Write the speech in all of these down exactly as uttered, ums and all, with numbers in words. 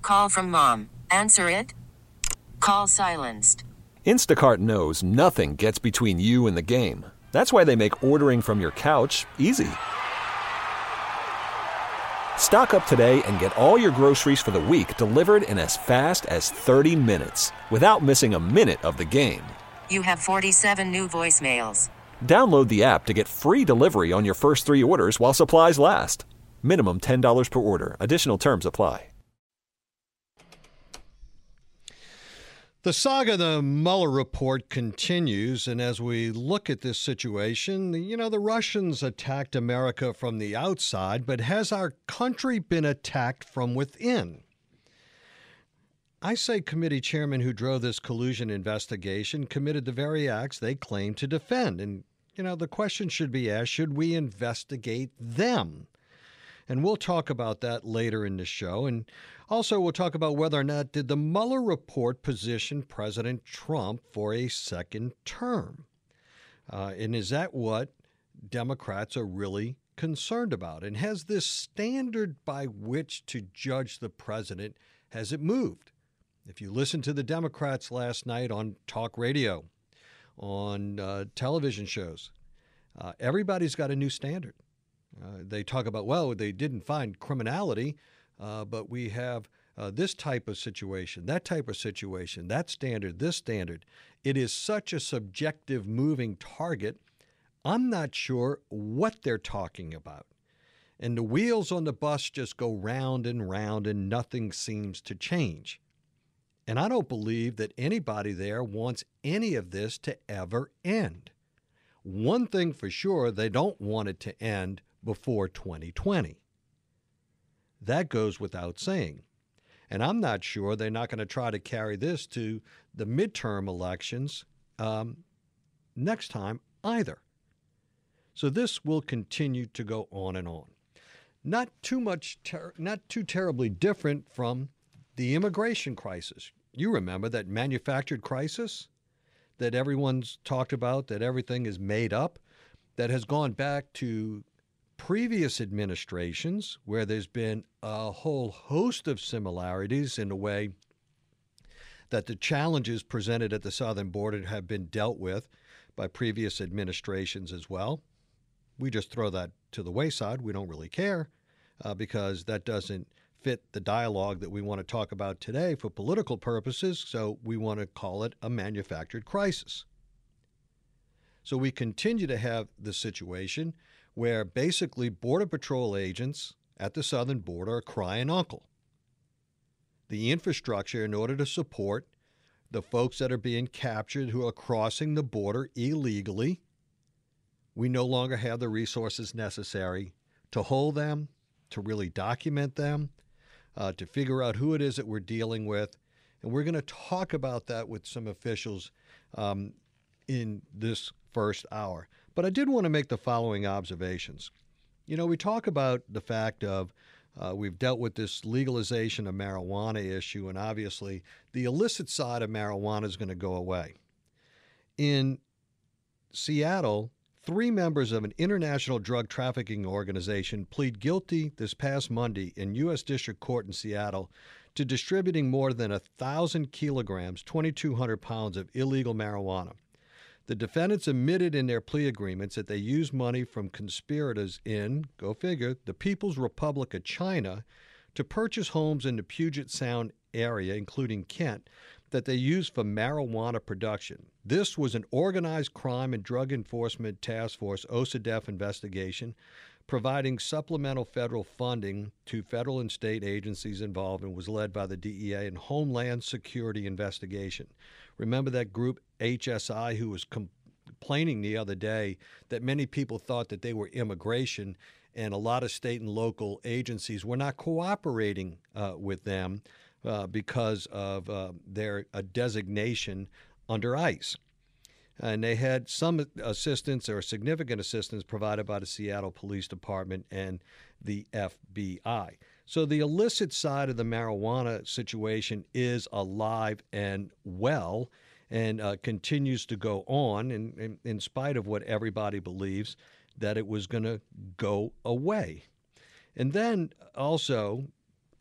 Call from mom. Answer it. Call silenced. Instacart knows nothing gets between you and the game. That's why they make ordering from your couch easy. Stock up today and get all your groceries for the week delivered in as fast as thirty minutes without missing a minute of the game. You have forty-seven new voicemails. Download the app to get free delivery on your first three orders while supplies last. Minimum ten dollars per order. Additional terms apply. The saga of the Mueller report continues, and as we look at this situation, you know, the Russians attacked America from the outside, but has our country been attacked from within? I say committee chairmen who drove this collusion investigation committed the very acts they claim to defend. And, you know, the question should be asked, should we investigate them? And we'll talk about that later in the show. And also we'll talk about whether or not did the Mueller report position President Trump for a second term? Uh, and is that what Democrats are really concerned about? And has this standard by which to judge the president, has it moved? If you listen to the Democrats last night on talk radio, on uh, television shows, uh, everybody's got a new standard. Uh, they talk about, well, they didn't find criminality, uh, but we have uh, this type of situation, that type of situation, that standard, this standard. It is such a subjective moving target. I'm not sure what they're talking about. And the wheels on the bus just go round and round and nothing seems to change. And I don't believe that anybody there wants any of this to ever end. One thing for sure, they don't want it to end before twenty twenty. That goes without saying. And I'm not sure they're not going to try to carry this to the midterm elections um, next time either. So this will continue to go on and on. Not too much, ter- not too terribly different from the immigration crisis. You remember that manufactured crisis that everyone's talked about, that everything is made up, that has gone back to previous administrations where there's been a whole host of similarities in the way that the challenges presented at the southern border have been dealt with by previous administrations as well. We just throw that to the wayside. We don't really care uh, because that doesn't fit the dialogue that we want to talk about today for political purposes, so we want to call it a manufactured crisis. So we continue to have the situation where basically Border Patrol agents at the southern border are crying uncle. The infrastructure in order to support the folks that are being captured who are crossing the border illegally, we no longer have the resources necessary to hold them, to really document them, uh, to figure out who it is that we're dealing with. And we're going to talk about that with some officials um, in this first hour. But I did want to make the following observations. You know, we talk about the fact of uh, we've dealt with this legalization of marijuana issue, and obviously the illicit side of marijuana is going to go away. In Seattle, three members of an international drug trafficking organization plead guilty this past Monday in U S District Court in Seattle to distributing more than one thousand kilograms, twenty-two hundred pounds of illegal marijuana. The defendants admitted in their plea agreements that they used money from conspirators in, go figure, the People's Republic of China to purchase homes in the Puget Sound area, including Kent, that they used for marijuana production. This was an organized crime and drug enforcement task force, O S A D E F investigation, providing supplemental federal funding to federal and state agencies involved, and was led by the D E A and Homeland Security Investigation. Remember that group H S I who was complaining the other day that many people thought that they were immigration, and a lot of state and local agencies were not cooperating uh, with them uh, because of uh, their uh, designation under ICE. And they had some assistance or significant assistance provided by the Seattle Police Department and the F B I. So the illicit side of the marijuana situation is alive and well and uh, continues to go on in, in, in spite of what everybody believes that it was going to go away. And then also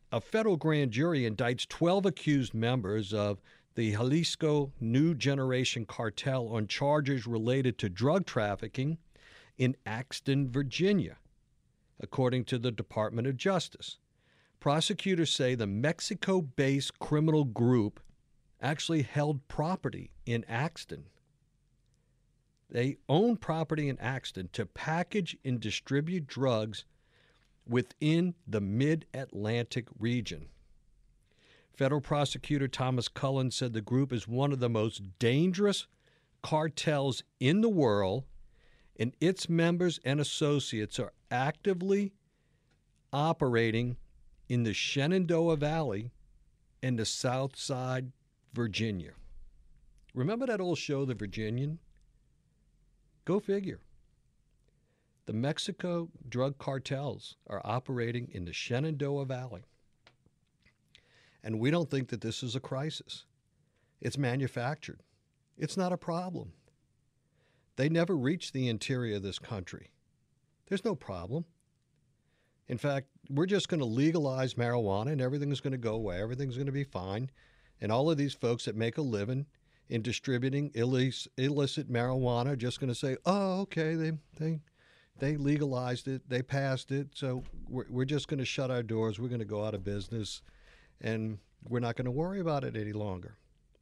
a federal grand jury indicts twelve accused members of the Jalisco New Generation Cartel on charges related to drug trafficking in Axton, Virginia, according to the Department of Justice. Prosecutors say the Mexico-based criminal group actually held property in Axton. They own property in Axton to package and distribute drugs within the Mid-Atlantic region. Federal prosecutor Thomas Cullen said the group is one of the most dangerous cartels in the world, and its members and associates are actively operating in the Shenandoah Valley and the South Side, Virginia. Remember that old show, The Virginian? Go figure. The Mexico drug cartels are operating in the Shenandoah Valley. And we don't think that this is a crisis. It's manufactured. It's not a problem. They never reached the interior of this country. There's no problem. In fact, we're just going to legalize marijuana and everything's going to go away. Everything's going to be fine. And all of these folks that make a living in distributing illicit, illicit marijuana are just going to say, oh, okay, they they they legalized it, they passed it, so we're, we're just going to shut our doors, we're going to go out of business, and we're not going to worry about it any longer.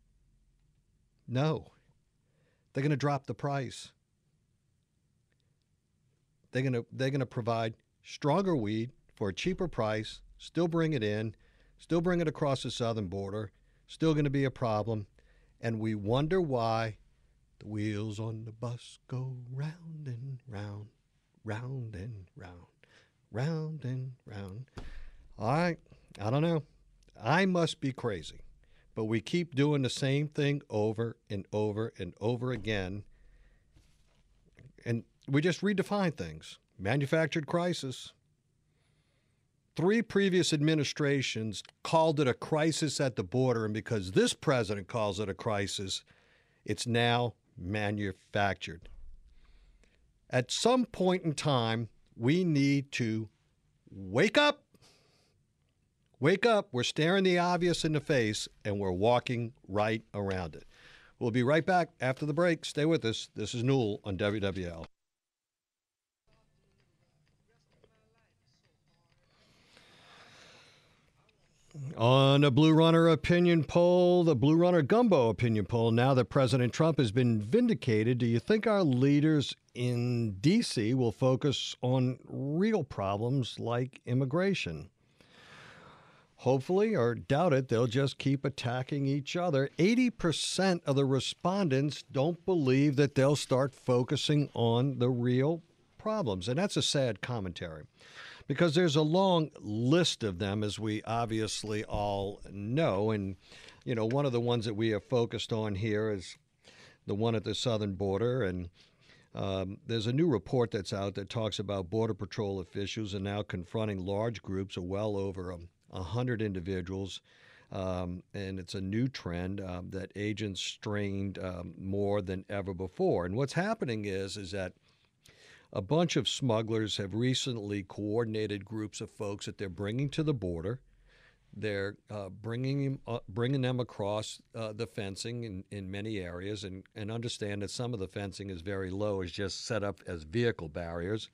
No. They're going to drop the price. They're going to they're going to provide stronger weed for a cheaper price, still bring it in, still bring it across the southern border, still going to be a problem, and we wonder why the wheels on the bus go round and round, round and round, round and round. All right, I don't know. I must be crazy, but we keep doing the same thing over and over and over again, and we just redefine things. Manufactured crisis. Three previous administrations called it a crisis at the border, and because this president calls it a crisis, it's now manufactured. At some point in time, we need to wake up. Wake up. We're staring the obvious in the face, and we're walking right around it. We'll be right back after the break. Stay with us. This is Newell on W W L. On a Blue Runner opinion poll, the Blue Runner Gumbo opinion poll, now that President Trump has been vindicated, do you think our leaders in D C will focus on real problems like immigration? Hopefully, or doubt it, they'll just keep attacking each other. eighty percent of the respondents don't believe that they'll start focusing on the real problems, and that's a sad commentary. Because there's a long list of them, as we obviously all know. And, you know, one of the ones that we have focused on here is the one at the southern border. And um, there's a new report that's out that talks about Border Patrol officials are now confronting large groups of well over a, a hundred individuals. Um, and it's a new trend um, that agents strained um, more than ever before. And what's happening is, is that a bunch of smugglers have recently coordinated groups of folks that they're bringing to the border. They're uh, bringing, uh, bringing them across uh, the fencing in, in many areas, and, and understand that some of the fencing is very low, is just set up as vehicle barriers,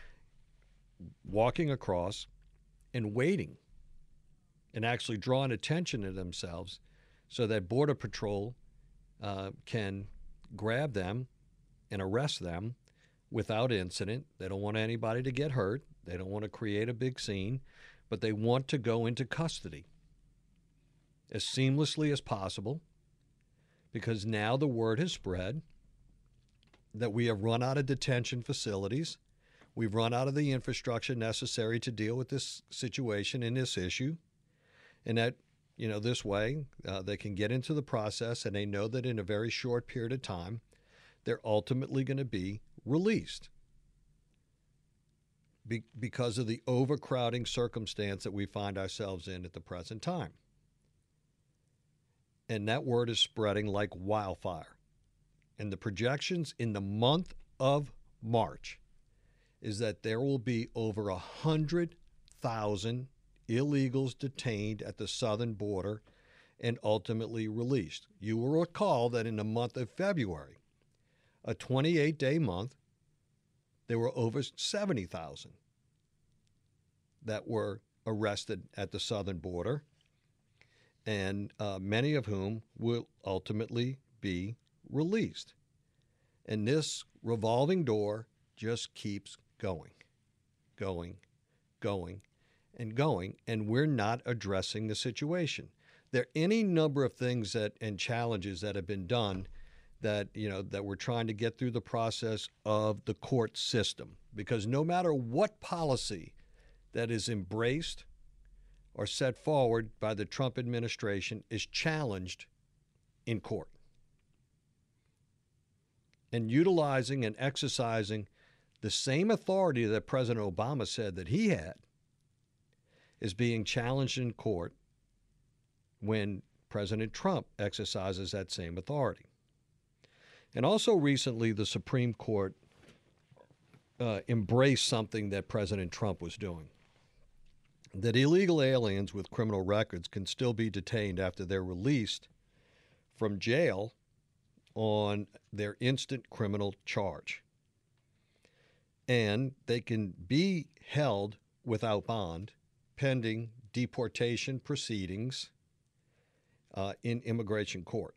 walking across and waiting and actually drawing attention to themselves so that Border Patrol uh, can grab them and arrest them without incident. They don't want anybody to get hurt. They don't want to create a big scene, but they want to go into custody as seamlessly as possible, because now the word has spread that we have run out of detention facilities. We've run out of the infrastructure necessary to deal with this situation and this issue, and that, you know, this way uh, they can get into the process, and they know that in a very short period of time, they're ultimately going to be released be- because of the overcrowding circumstance that we find ourselves in at the present time. And that word is spreading like wildfire. And the projections in the month of March is that there will be over one hundred thousand illegals detained at the southern border and ultimately released. You will recall that in the month of February, a twenty-eight day month, there were over seventy thousand that were arrested at the southern border, and uh, many of whom will ultimately be released. And this revolving door just keeps going, going, going, and going, and we're not addressing the situation. There are any number of things that and challenges that have been done that, you know, that we're trying to get through the process of the court system, because no matter what policy that is embraced or set forward by the Trump administration is challenged in court. And utilizing and exercising the same authority that President Obama said that he had is being challenged in court when President Trump exercises that same authority. And also recently, the Supreme Court uh, embraced something that President Trump was doing, that illegal aliens with criminal records can still be detained after they're released from jail on their instant criminal charge. And they can be held without bond pending deportation proceedings uh, in immigration court.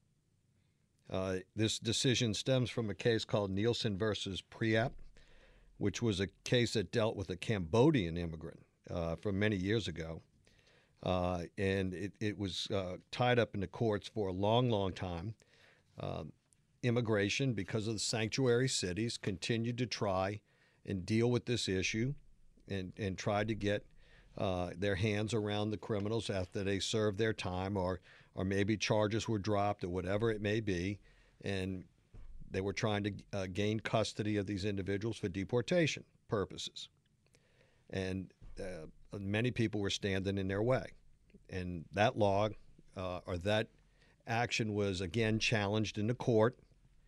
Uh, this decision stems from a case called Nielsen versus Priap, which was a case that dealt with a Cambodian immigrant uh, from many years ago. Uh, and it, it was uh, tied up in the courts for a long, long time. Uh, immigration, because of the sanctuary cities, continued to try and deal with this issue and, and tried to get uh, their hands around the criminals after they served their time, or or maybe charges were dropped or whatever it may be, and they were trying to uh, gain custody of these individuals for deportation purposes. And uh, many people were standing in their way. And that law uh, or that action was again challenged in the court,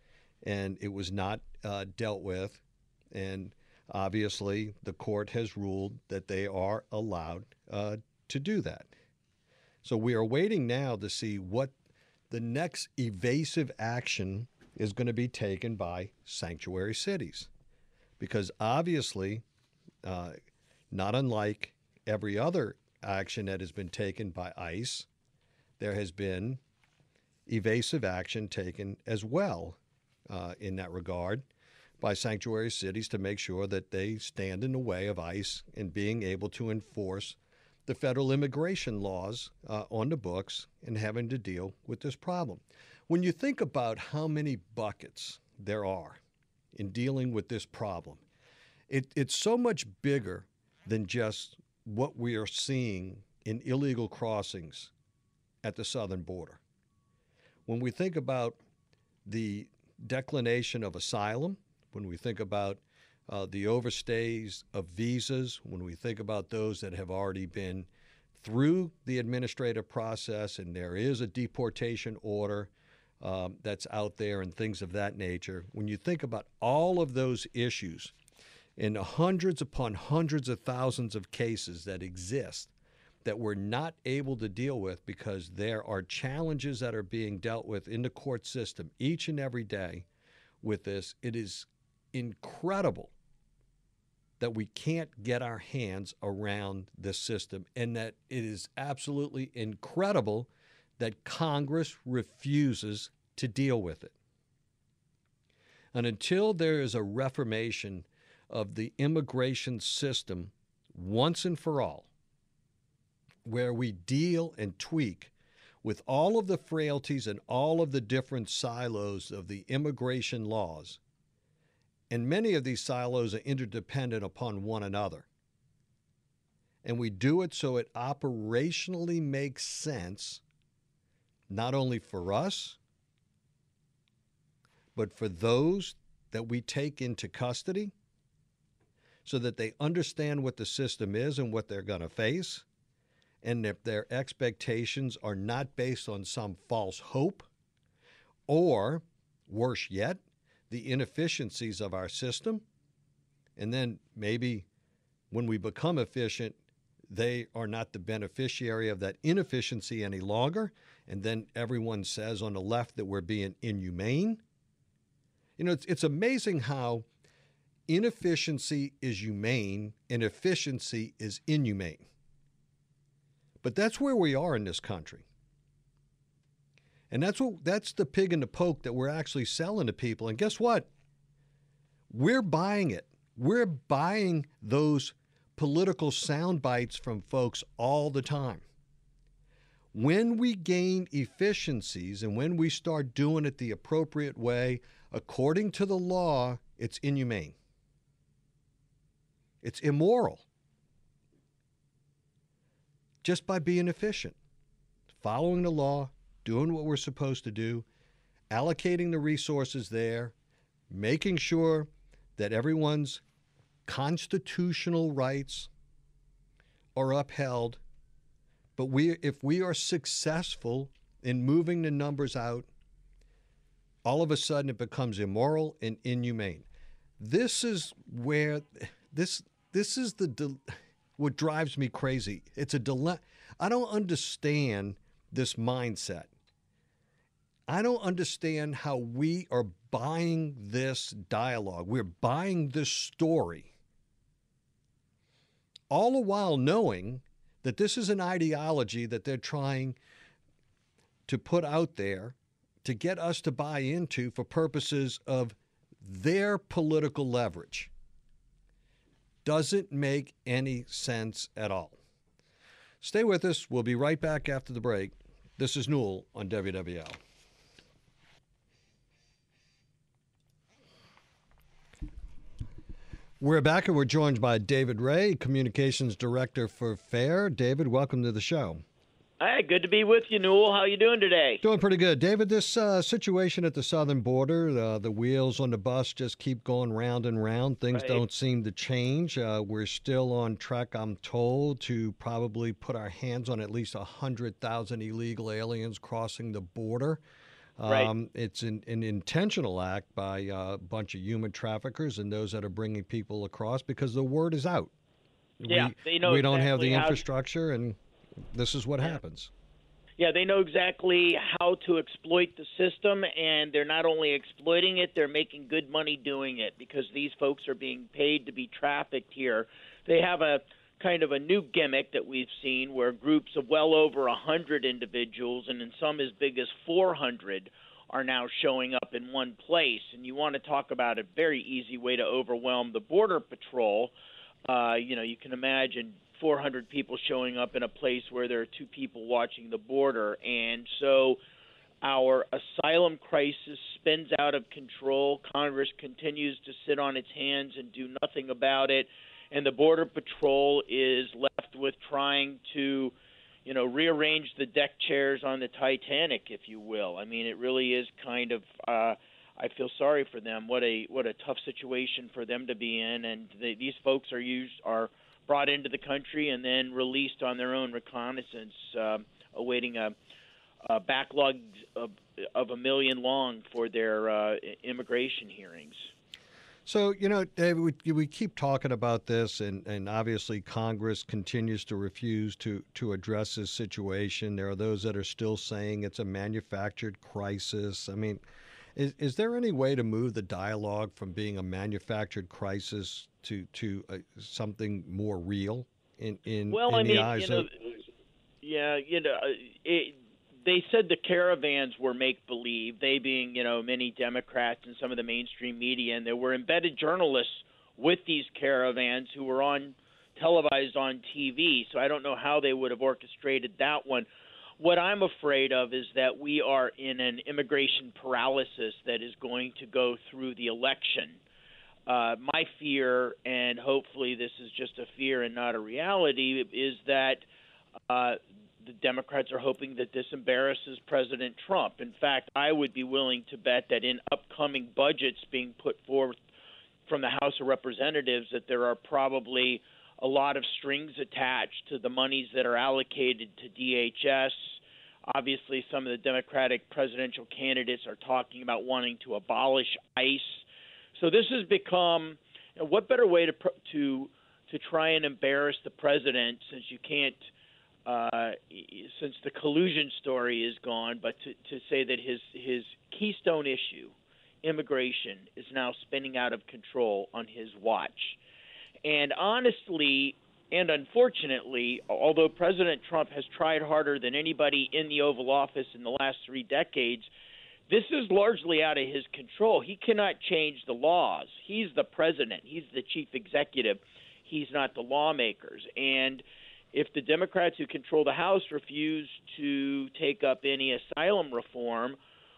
and it was not uh, dealt with. And obviously, the court has ruled that they are allowed uh, to do that. So we are waiting now to see what the next evasive action is going to be taken by sanctuary cities. Because obviously, uh, not unlike every other action that has been taken by ICE, there has been evasive action taken as well uh, in that regard by sanctuary cities to make sure that they stand in the way of ICE in being able to enforce the federal immigration laws uh, on the books and having to deal with this problem. When you think about how many buckets there are in dealing with this problem, it, it's so much bigger than just what we are seeing in illegal crossings at the southern border. When we think about the declination of asylum, when we think about Uh, the overstays of visas, when we think about those that have already been through the administrative process and there is a deportation order um, that's out there and things of that nature, when you think about all of those issues and the hundreds upon hundreds of thousands of cases that exist that we're not able to deal with because there are challenges that are being dealt with in the court system each and every day with this, it is incredible that we can't get our hands around this system, and that it is absolutely incredible that Congress refuses to deal with it. And until there is a reformation of the immigration system once and for all, where we deal and tweak with all of the frailties and all of the different silos of the immigration laws, and many of these silos are interdependent upon one another. And we do it so it operationally makes sense, not only for us, but for those that we take into custody, so that they understand what the system is and what they're going to face, and if their expectations are not based on some false hope, or, worse yet, the inefficiencies of our system, and then maybe when we become efficient, they are not the beneficiary of that inefficiency any longer. And then everyone says on the left that we're being inhumane. You know, it's, it's amazing how inefficiency is humane and efficiency is inhumane. But that's where we are in this country. And that's what that's the pig in the poke that we're actually selling to people. And guess what? We're buying it. We're buying those political sound bites from folks all the time. When we gain efficiencies and when we start doing it the appropriate way, according to the law, it's inhumane. It's immoral. Just by being efficient, following the law, doing what we're supposed to do, allocating the resources there, making sure that everyone's constitutional rights are upheld. But we, if we are successful in moving the numbers out, all of a sudden it becomes immoral and inhumane. This is where this this is the what drives me crazy. It's a dilemma. I don't understand this mindset. I don't understand how we are buying this dialogue. We're buying this story, all the while knowing that this is an ideology that they're trying to put out there to get us to buy into for purposes of their political leverage. Doesn't make any sense at all. Stay with us. We'll be right back after the break. This is Newell on W W L. We're back and we're joined by David Ray, Communications Director for FAIR. David, welcome to the show. Hi, good to be with you, Newell. How are you doing today? Doing pretty good. David, this uh, situation at the southern border, uh, the wheels on the bus just keep going round and round. Things Right. don't seem to change. Uh, we're still on track, I'm told, to probably put our hands on at least one hundred thousand illegal aliens crossing the border. Um, Right. It's an, an intentional act by a bunch of human traffickers and those that are bringing people across because the word is out. Yeah, we, they know we don't have exactly the how- infrastructure, and this is what Yeah. happens. Yeah, they know exactly how to exploit the system, and they're not only exploiting it, they're making good money doing it because these folks are being paid to be trafficked here. They have a kind of a new gimmick that we've seen where groups of well over one hundred individuals, and in some as big as four hundred, are now showing up in one place. And you want to talk about a very easy way to overwhelm the Border Patrol. Uh, you know, you can imagine four hundred people showing up in a place where there are two people watching the border. And so our asylum crisis spins out of control. Congress continues to sit on its hands and do nothing about it. And the Border Patrol is left with trying to, you know, rearrange the deck chairs on the Titanic, if you will. I mean, it really is kind of uh, I feel sorry for them. What a what a tough situation for them to be in. And they, these folks are used are brought into the country and then released on their own reconnaissance, uh, awaiting a, a backlog of, of a million long for their uh, immigration hearings. So, you know, David, we, we keep talking about this, and, and obviously Congress continues to refuse to, to address this situation. There are those that are still saying it's a manufactured crisis. I mean, is, is there any way to move the dialogue from being a manufactured crisis to, to uh, something more real in, in, well, in I the mean, eyes you know, of... yeah, you know, it, they said the caravans were make-believe, they being, you know, many Democrats and some of the mainstream media, and there were embedded journalists with these caravans who were on televised on T V, so I don't know how they would have orchestrated that one. What I'm afraid of is that we are in an immigration paralysis that is going to go through the election. Uh, my fear, and hopefully this is just a fear and not a reality, is that uh, the Democrats are hoping that this embarrasses President Trump. In fact, I would be willing to bet that in upcoming budgets being put forth from the House of Representatives that there are probably a lot of strings attached to the monies that are allocated to D H S. Obviously, some of the Democratic presidential candidates are talking about wanting to abolish ICE. So this has become, you know, what better way to to to try and embarrass the president, since you can't, uh, since the collusion story is gone, but to, to say that his his keystone issue, immigration, is now spinning out of control on his watch. And honestly, and unfortunately, although President Trump has tried harder than anybody in the Oval Office in the last three decades, this is largely out of his control. He cannot change the laws. He's the president. He's the chief executive. He's not the lawmakers. And if the Democrats who control the House refuse to take up any asylum reform,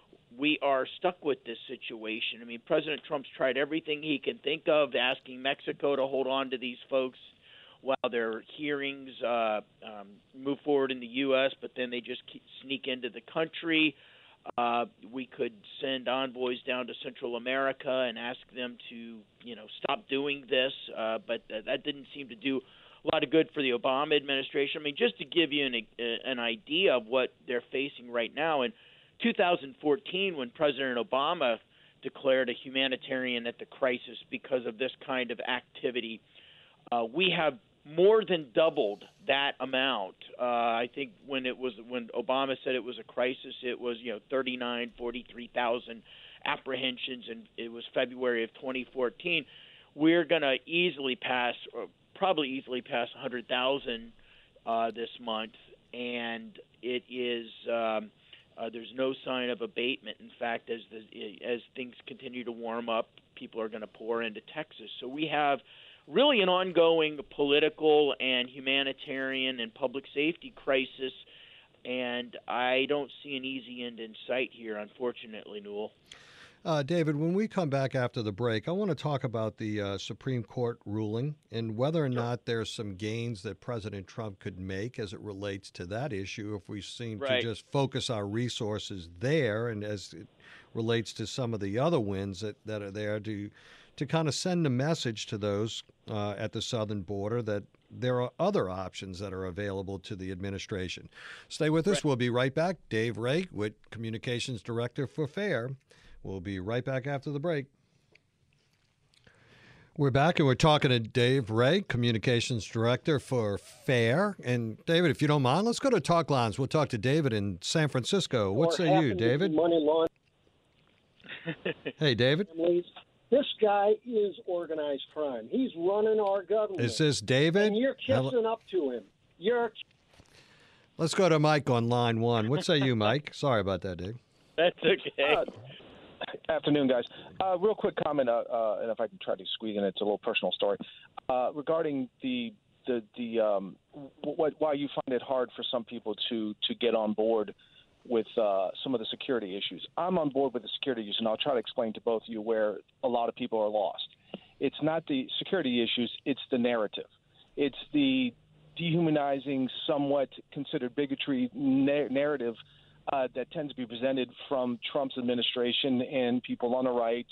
we are stuck with this situation. I mean, President Trump's tried everything he can think of, asking Mexico to hold on to these folks while their hearings uh, um, move forward in the U S, but then they just keep, sneak into the country. Uh, we could send envoys down to Central America and ask them to, you know, stop doing this, uh, but th- that didn't seem to do a lot of good for the Obama administration. I mean, just to give you an, uh, an idea of what they're facing right now, in two thousand fourteen, when President Obama declared a humanitarian at the crisis because of this kind of activity, uh, we have more than doubled that amount. Uh, I think when it was when Obama said it was a crisis, it was you know thirty-nine, forty-three thousand apprehensions, and it was February of twenty fourteen. We're going to easily pass, or probably easily pass one hundred thousand uh, this month, and it is um, uh, there's no sign of abatement. In fact, as the, as things continue to warm up, people are going to pour into Texas. So we have really an ongoing political and humanitarian and public safety crisis, and I don't see an easy end in sight here, unfortunately, Newell. Uh, David, when we come back after the break, I want to talk about the uh, Supreme Court ruling and whether or not there's some gains that President Trump could make as it relates to that issue if we seem right. to just focus our resources there, and as it relates to some of the other wins that, that are there to to kind of send a message to those uh, at the southern border that there are other options that are available to the administration. Stay with us. Right. We'll be right back. Dave Ray, with Communications Director for FAIR. We'll be right back after the break. We're back, and we're talking to Dave Ray, Communications Director for FAIR. And, David, if you don't mind, let's go to Talk Lines. We'll talk to David in San Francisco. What say you, David? Money laundering. Hey, David. This guy is organized crime. He's running our government. Is this David? And you're kissing up to him. You're. Let's go to Mike on line one. What say you, Mike? Sorry about that, Dave. That's okay. Uh, afternoon, guys. Uh, real quick comment, uh, uh, and if I can try to squeeze in, it's a little personal story uh, regarding the the the um, what, why you find it hard for some people to to get on board with uh, some of the security issues. I'm on board with the security issues, and I'll try to explain to both of you where a lot of people are lost. It's not the security issues, it's the narrative. It's the dehumanizing, somewhat considered bigotry na- narrative uh, that tends to be presented from Trump's administration and people on the right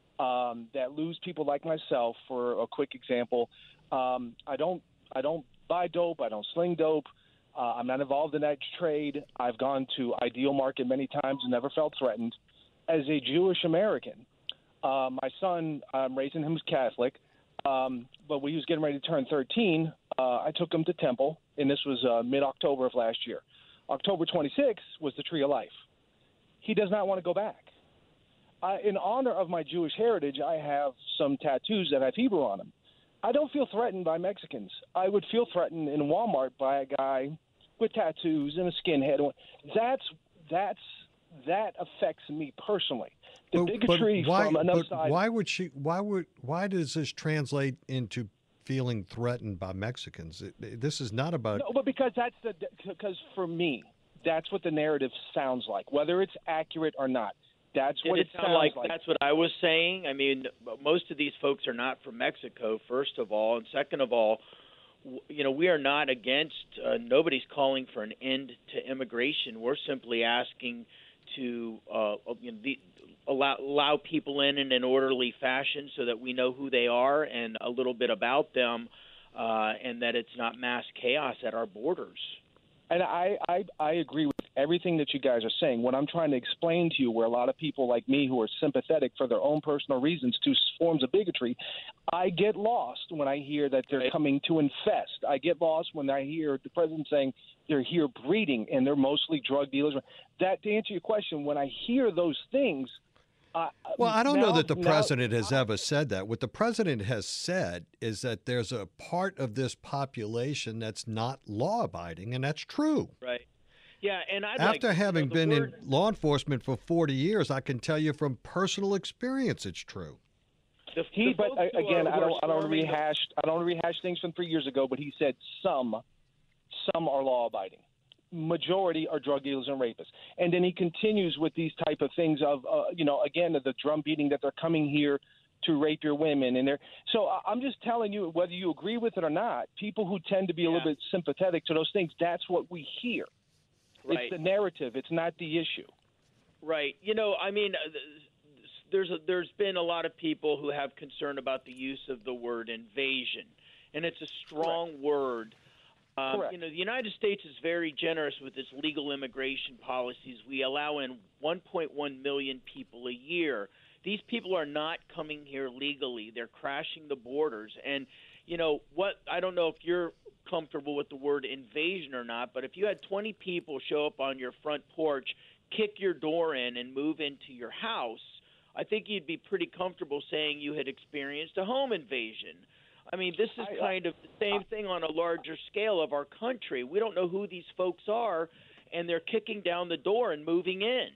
um, that lose people like myself. For a quick example, um, I don't I don't buy dope, I don't sling dope. Uh, I'm not involved in that trade. I've gone to Ideal Market many times and never felt threatened. As a Jewish American, uh, my son, I'm raising him as Catholic, um, but when he was getting ready to turn thirteen, uh, I took him to Temple, and this was uh, mid-October of last year. October twenty-sixth was the Tree of Life. He does not want to go back. I, in honor of my Jewish heritage, I have some tattoos that have Hebrew on them. I don't feel threatened by Mexicans. I would feel threatened in Walmart by a guy with tattoos and a skinhead. That's that's that affects me personally. The but, bigotry but why, from another but side. Why would she? Why would? Why does this translate into feeling threatened by Mexicans? It, this is not about. No, but because that's the because for me, that's what the narrative sounds like, whether it's accurate or not. That's what Did it, it sound sounds like, like. That's what I was saying. I mean, most of these folks are not from Mexico, first of all, and second of all, you know, we are not against. Uh, nobody's calling for an end to immigration. We're simply asking to uh, you know, the, allow allow people in in an orderly fashion so that we know who they are and a little bit about them, uh, and that it's not mass chaos at our borders. And I, I, I agree with everything that you guys are saying. What I'm trying to explain to you, where a lot of people like me who are sympathetic for their own personal reasons to forms of bigotry, I get lost when I hear that they're coming to infest. I get lost when I hear the president saying they're here breeding and they're mostly drug dealers. That, to answer your question, when I hear those things, Uh, well, I don't now, know that the now, president has ever said that. What the president has said is that there's a part of this population that's not law-abiding, and that's true. Right. Yeah, and I'd After like, having you know, been word... in law enforcement for forty years, I can tell you from personal experience it's true. The, he, the but folks who again, are, I don't, I don't storming rehash, I don't rehash things from three years ago. But he said some, some are law-abiding. Majority are drug dealers and rapists. And then he continues with these type of things of, uh, you know, again, the drum beating that they're coming here to rape your women. And they're so I'm just telling you, whether you agree with it or not, people who tend to be a yeah. little bit sympathetic to those things, that's what we hear. Right. It's the narrative. It's not the issue. Right. You know, I mean, there's a, there's been a lot of people who have concern about the use of the word invasion, and it's a strong Correct. word. Um, Correct. you know, the United States is very generous with its legal immigration policies. We allow in one point one million people a year. These people are not coming here legally. They're crashing the borders. And, you know, what I don't know if you're comfortable with the word invasion or not, but if you had twenty people show up on your front porch, kick your door in, and move into your house, I think you'd be pretty comfortable saying you had experienced a home invasion. I mean, this is kind of the same thing on a larger scale of our country. We don't know who these folks are, and they're kicking down the door and moving in.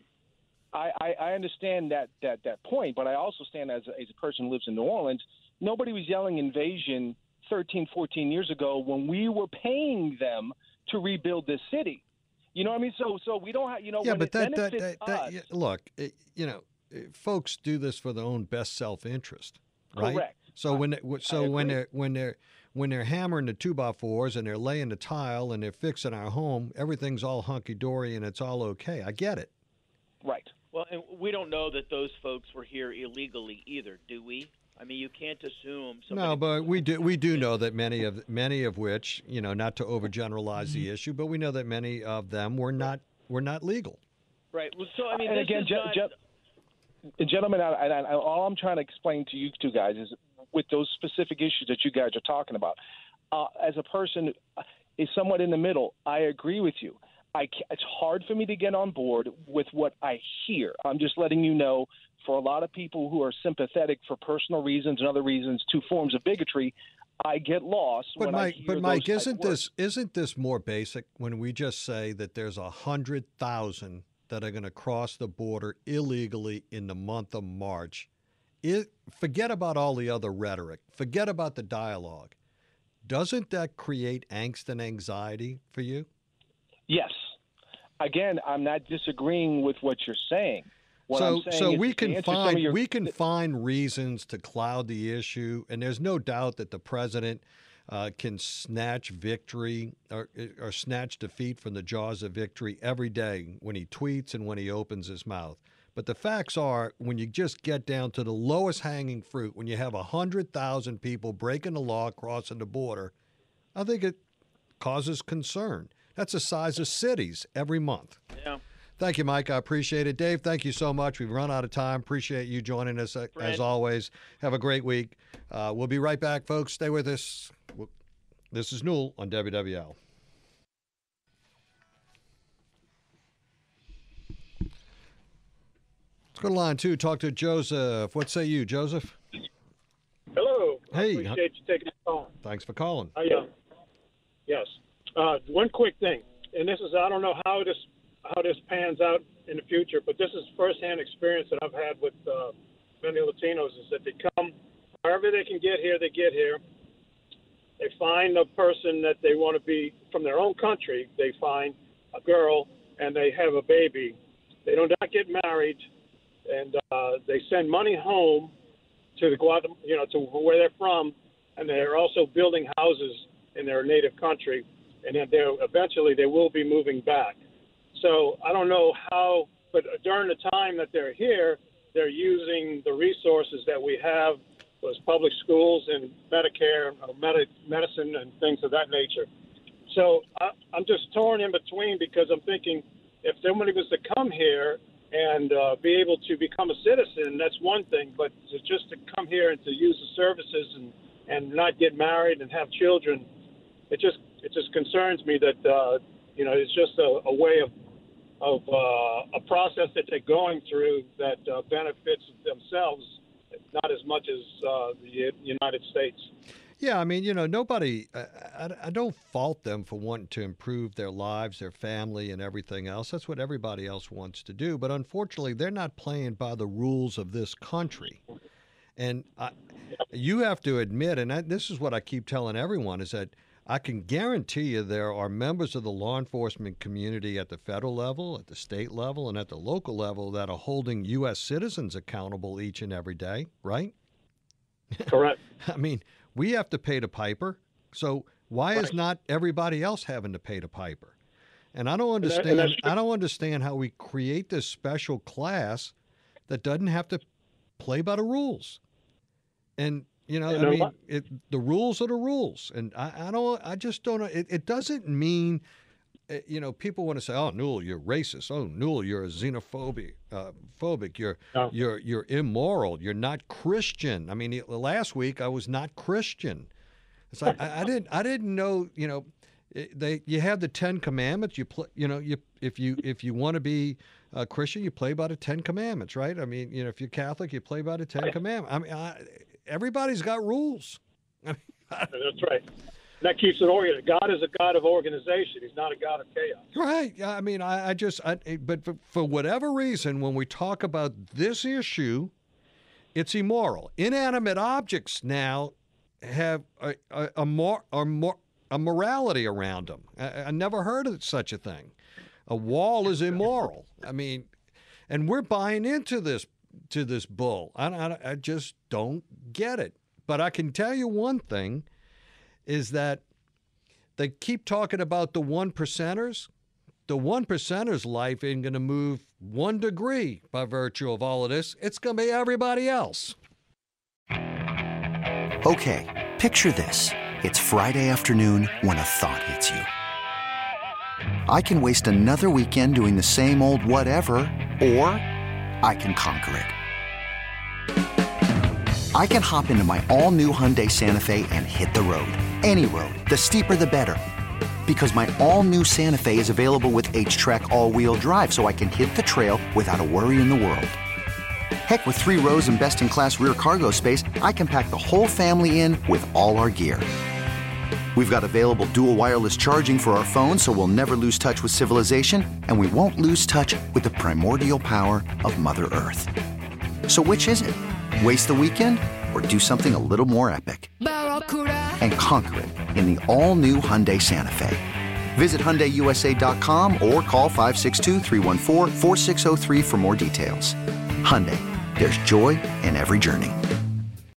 I, I, I understand that, that, that point, but I also stand as a, as a person who lives in New Orleans. Nobody was yelling invasion thirteen, fourteen years ago when we were paying them to rebuild this city. You know what I mean? So so we don't have, you know, Yeah, when but it that, that, benefits that, that us, yeah, look, it, you know, folks do this for their own best self-interest, right? Correct. So when they, so when agree. they're when they're when they're hammering the two by fours and they're laying the tile and they're fixing our home, everything's all hunky dory and it's all okay. I get it. Right. Well, and we don't know that those folks were here illegally either, do we? I mean, you can't assume. No, but we do we do know that many of many of which, you know, not to overgeneralize Mm-hmm. the issue, but we know that many of them were not were not legal. Right. Well, so I mean, and this again, is ge- not. ge- gentlemen, I, I, I, all I'm trying to explain to you two guys is with those specific issues that you guys are talking about. Uh, as a person is somewhat in the middle, I agree with you. I ca- it's hard for me to get on board with what I hear. I'm just letting you know, for a lot of people who are sympathetic for personal reasons and other reasons to forms of bigotry, I get lost But when Mike, I hear but Mike, those type isn't words. this isn't this more basic when we just say that there's a hundred thousand that are going to cross the border illegally in the month of March? It, forget about all the other rhetoric. Forget about the dialogue. Doesn't that create angst and anxiety for you? Yes. Again, I'm not disagreeing with what you're saying. What so, I'm saying so is we to can answer some find of your- we can find reasons to cloud the issue, and there's no doubt that the president uh, can snatch victory or, or snatch defeat from the jaws of victory every day when he tweets and when he opens his mouth. But the facts are, when you just get down to the lowest hanging fruit, when you have one hundred thousand people breaking the law crossing the border, I think it causes concern. That's the size of cities every month. Yeah. Thank you, Mike. I appreciate it. Dave, thank you so much. We've run out of time. Appreciate you joining us, uh, as always. Have a great week. Uh, we'll be right back, folks. Stay with us. This is Newell on W W L. Let's go to line two. Talk to Joseph. What say you, Joseph? Hello. Hey. I appreciate you taking the call. Thanks for calling. I, uh, yes. Uh, one quick thing, and this is I don't know how this how this pans out in the future, but this is firsthand experience that I've had with uh, many Latinos. Is that they come, however they can get here, they get here. They find a person that they want to be from their own country. They find a girl and they have a baby. They do not get married, and uh, they send money home to the Guatem- you know, to where they're from, and they're also building houses in their native country, and then they're, eventually they will be moving back. So I don't know how, but during the time that they're here, they're using the resources that we have, was public schools and Medicare, uh, med- medicine, and things of that nature. So I, I'm just torn in between because I'm thinking, if somebody was to come here and uh, be able to become a citizen, that's one thing. But to, just to come here and to use the services and, and not get married and have children, it just it just concerns me that uh, you know it's just a, a way of of uh, a process that they're going through that uh, benefits themselves, not as much as uh, the United States. Yeah, I mean, you know, nobody, I, I, I don't fault them for wanting to improve their lives, their family, and everything else. That's what everybody else wants to do. But unfortunately, they're not playing by the rules of this country. And I, you have to admit, and I, this is what I keep telling everyone, is that I can guarantee you there are members of the law enforcement community at the federal level, at the state level, and at the local level that are holding U S citizens accountable each and every day, right? Correct. I mean, we have to pay the piper, so why right. is not everybody else having to pay the piper? And I don't understand. And that, and I don't understand how we create this special class that doesn't have to play by the rules. And you know, and I mean, it, the rules are the rules, and I, I don't. I just don't know. It, it doesn't mean, you know, people want to say, "Oh, Newell, you're racist. Oh, Newell, you're a xenophobic. Uh, phobic. You're no. you're you're immoral. You're not Christian." I mean, last week I was not Christian. It's like I, I didn't I didn't know. You know, they you have the Ten Commandments. You play. You know, you if you if you want to be a Christian, you play by the Ten Commandments, right? I mean, you know, if you're Catholic, you play by the Ten Commandments. I mean, I, everybody's got rules. I mean, I, That's right. That keeps it organized. God is a God of organization. He's not a God of chaos. Right. Yeah. I mean, I, I just, I, but for, for whatever reason, when we talk about this issue, it's immoral. Inanimate objects now have a, a, a more, a more, a morality around them. I, I never heard of such a thing. A wall is immoral. I mean, and we're buying into this, to this bull. I, I, I just don't get it. But I can tell you one thing. Is that they keep talking about the one percenters. The one percenters' life ain't going to move one degree by virtue of all of this. It's going to be everybody else. Okay, picture this. It's Friday afternoon when a thought hits you. I can waste another weekend doing the same old whatever, or I can conquer it. I can hop into my all-new Hyundai Santa Fe and hit the road. Any road. The steeper, the better. Because my all-new Santa Fe is available with H-Track all-wheel drive, so I can hit the trail without a worry in the world. Heck, with three rows and best-in-class rear cargo space, I can pack the whole family in with all our gear. We've got available dual wireless charging for our phones, so we'll never lose touch with civilization, and we won't lose touch with the primordial power of Mother Earth. So which is it? Waste the weekend or do something a little more epic? And conquer it in the all-new Hyundai Santa Fe. Visit Hyundai U S A dot com or call five six two, three one four, four six zero three for more details. Hyundai, there's joy in every journey.